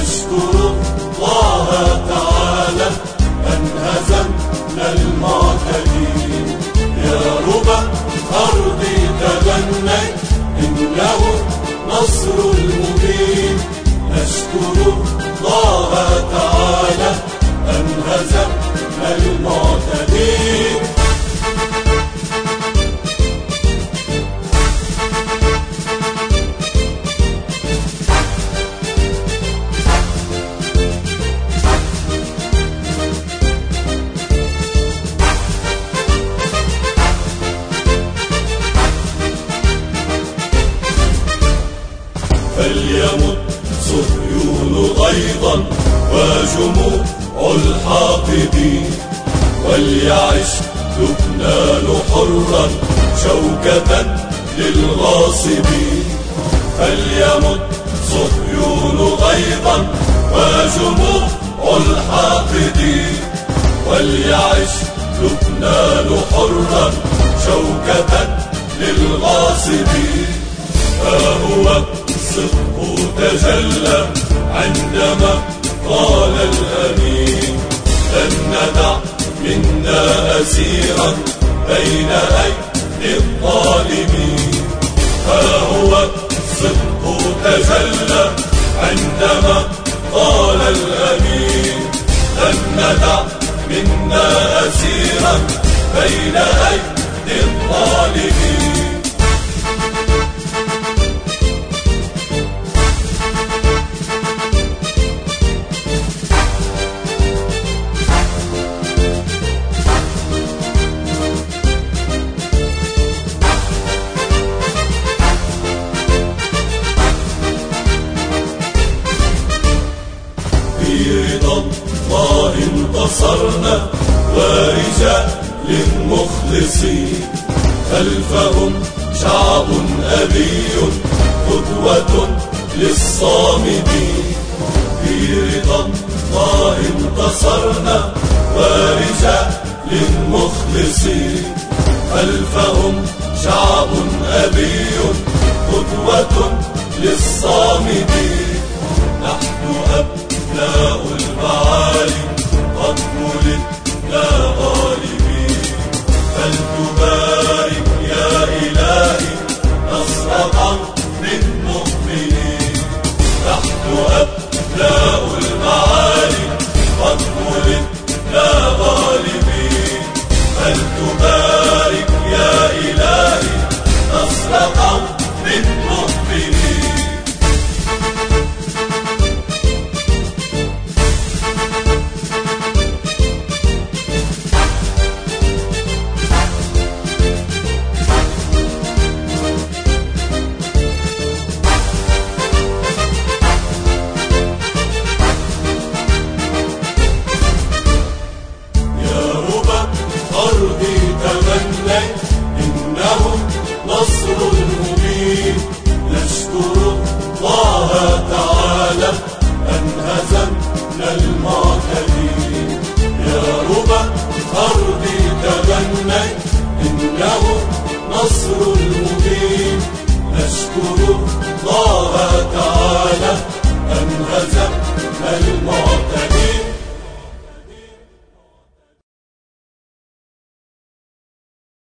نشكر الله تعالى أن هزمنا المعتدين. يا ربى أرضي تغني إنه نصر المبين. نشكر الله تعالى أن هزمنا المعتدين. فليمت صهيون غيظا وجموع الحاقدين، وليعش لبنان حرا شوكة للغاصبين. فليمت صهيون غيظا وجموع الحاقدين، وليعش لبنان حرا شوكة للغاصبين. ها هو الصدق تجلى عندما قال الأمين لن ندع منا أسيرا بين أيدي الظالمين. ها هو الصدق تجلى عندما قال الأمين لن ندع منا أسيرا بين أيدي الظالمين. في رضا الله انتصرنا ورجال مخلصين، خلفهم شعب أبي قدوة للصامدين. في رضا الله انتصرنا ورجال مخلصين، خلفهم شعب أبي قدوة للصامدين. نحن أبناء المعالي قد ولدنا غالبين، فلتبارك يا إلهي نصر قوم مؤمنين. نحن أبناء